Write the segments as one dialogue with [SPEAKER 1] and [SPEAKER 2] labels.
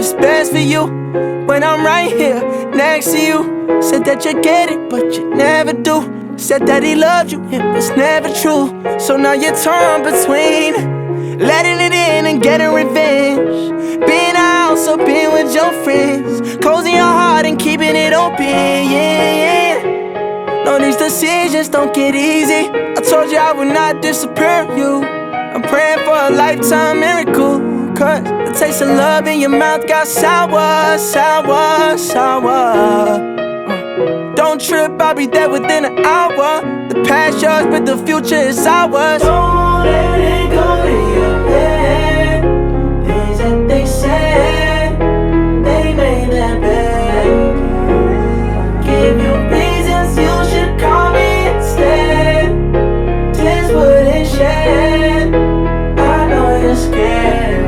[SPEAKER 1] is best for you when I'm right here next to you. Said that you get it, but you never do. Said that he loved you, it was never true. So now you're torn between letting it in and getting revenge, being out or being with your friends, closing your heart and keeping it open, yeah, yeah. No, these decisions don't get easy. I told you I would not disappear you. I'm praying for a lifetime miracle, cause the taste of love in your mouth got sour, sour, sour. Don't trip, I'll be there within an hour. The past yours, but the future is ours. Don't let it go to your head. Things that they said, they made that bad. Give you reasons you should call me instead. Tears wouldn't shed. I know you're scared.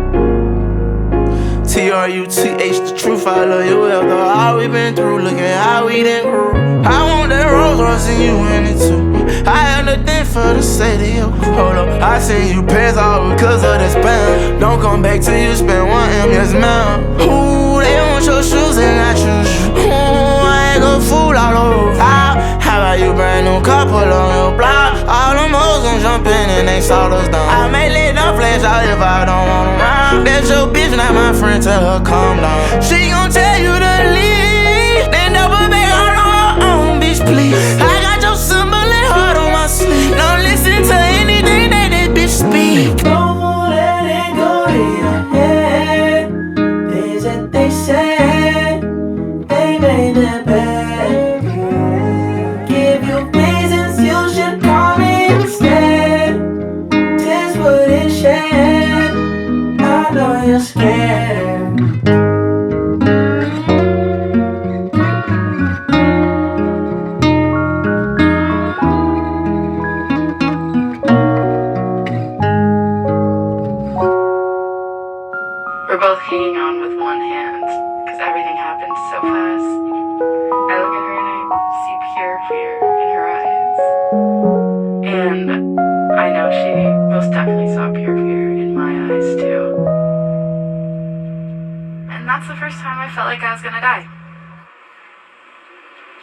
[SPEAKER 1] T-R-U-T-H, the truth, I love you after all we been through. Look at how we done grew. I want that Rolls Royce and you in it too. I understand for the sake of you. Hold up, I seen you pass off because of the spam. Don't come back till you spend 1M, yes ma'am. Ooh, they want your shoes and I choose you. Ooh, I ain't gon' fool all over. How about you brand new couple on your block? All them hoes gon' jump in and they saw us down. I may let them flash out if I don't want them round. That's your bitch, not my friend, tell her calm down. She gon' tell you to leave, then double back all on her own, bitch, please. I got your symbol and heart on my sleeve. Don't listen to anything that this bitch speak. Don't let it go to your head. Things that they said, they made that bad. Give you reasons you should call me instead. Tears wouldn't shed. I know you're scared.
[SPEAKER 2] We're both hanging on with one hand, cause everything happened so fast. I look at her and I see pure fear in her eyes. And I know she most definitely saw pure fear in my eyes too. And that's the first time I felt like I was gonna die.